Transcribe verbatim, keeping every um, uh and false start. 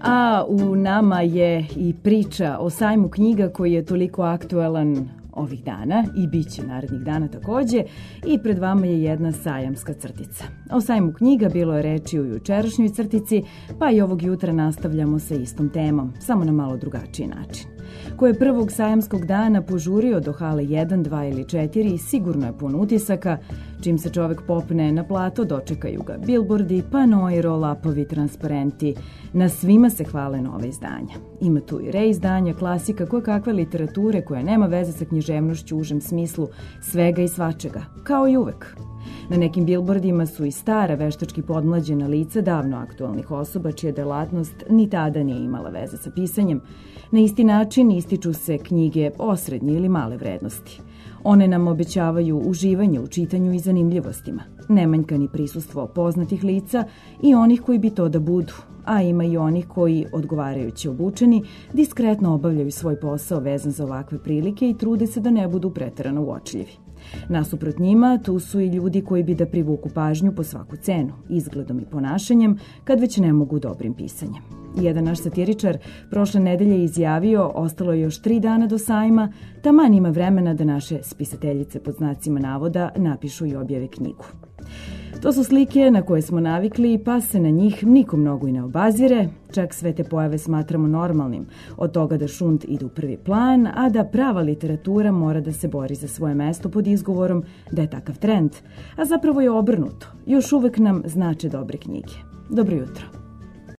A u nama je i priča o sajmu knjiga koji je toliko aktuelan ovih dana i bit će narednih dana takođe i pred vama je jedna sajamska crtica. O sajmu knjiga bilo je reči u jučerašnjoj crtici, pa i ovog jutra nastavljamo sa istom temom, samo na malo drugačiji način. Ko je prvog sajamskog dana požurio do hale jedan, dva ili četiri, sigurno je pun utisaka. Čim se čovek popne na plato, dočekaju ga bilbordi, panoi, roll-upovi, transparenti. Na svima se hvale nove izdanja. Ima tu i reizdanja, klasika, koje kakve literature koja nema veze sa književnošću u užem smislu, svega i svačega, kao i uvek. Na nekim bilbordima su i stara veštački podmlađena lica davno aktualnih osoba čija delatnost ni tada nije imala veze sa pisanjem. Na isti način ističu se knjige osrednje ili male vrednosti. One nam obećavaju uživanje u čitanju i zanimljivostima. Nemanjka ni prisustvo poznatih lica i onih koji bi to da budu, a ima i onih koji, odgovarajući obučeni, diskretno obavljaju svoj posao vezan za ovakve prilike i trude se da ne budu preterano uočljivi. Nasuprot njima, tu su i ljudi koji bi da privuku pažnju po svaku cenu, izgledom i ponašanjem, kad već ne mogu dobrim pisanjem. Jedan naš satiričar prošle nedelje izjavio, ostalo je još tri dana do sajma, taman ima vremena da naše spisateljice pod znacima navoda napišu i objave knjigu. To su slike na koje smo navikli, pa se na njih niko mnogo i ne obazire, čak sve te pojave smatramo normalnim, od toga da šund ide u prvi plan, a da prava literatura mora da se bori za svoje mesto pod izgovorom da je takav trend, a zapravo je obrnuto, još uvek nam znače dobre knjige. Dobro jutro.